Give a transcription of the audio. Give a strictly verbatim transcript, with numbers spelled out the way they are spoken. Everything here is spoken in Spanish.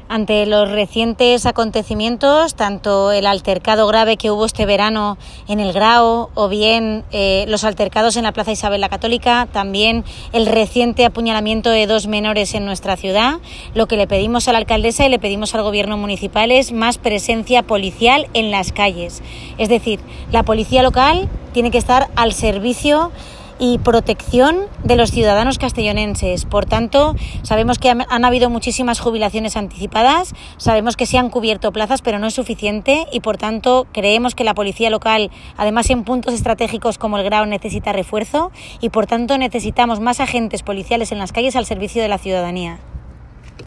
Ante los recientes acontecimientos, tanto el altercado grave que hubo este verano en el Grao o bien eh, los altercados en la Plaza Isabel la Católica, también el reciente apuñalamiento de dos menores en nuestra ciudad, lo que le pedimos a la alcaldesa y le pedimos al gobierno municipal es más presencia policial en las calles. Es decir, la policía local tiene que estar al servicio y protección de los ciudadanos castellonenses. Por tanto, sabemos que han, han habido muchísimas jubilaciones anticipadas, sabemos que se han cubierto plazas, pero no es suficiente y, por tanto, creemos que la policía local, además en puntos estratégicos como el Grao, necesita refuerzo y, por tanto, necesitamos más agentes policiales en las calles al servicio de la ciudadanía.